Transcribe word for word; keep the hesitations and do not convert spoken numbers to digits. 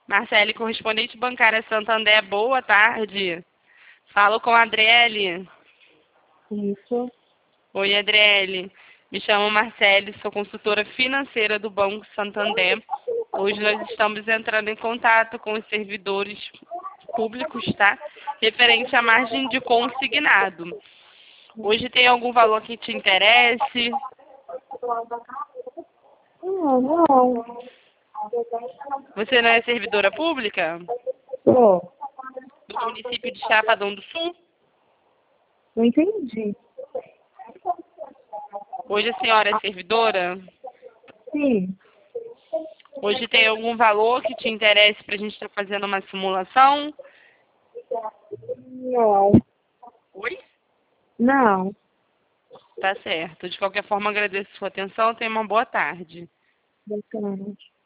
Marcele, correspondente bancária Santander, boa tarde. Falo com a Adriele. Isso. Oi, Adriele. Me chamo Marcele, sou consultora financeira do Banco Santander. Hoje nós estamos entrando em contato com os servidores públicos, tá? Referente à margem de consignado. Hoje tem algum valor que te interesse? Não, não. Você não é servidora pública? Sou. Do município de Chapadão do Sul? Não entendi. Hoje a senhora é servidora? Sim. Hoje tem algum valor que te interesse para a gente estar fazendo uma simulação? Não. Oi? Não. Tá certo. De qualquer forma, agradeço a sua atenção. Tenha uma boa tarde. Boa tarde.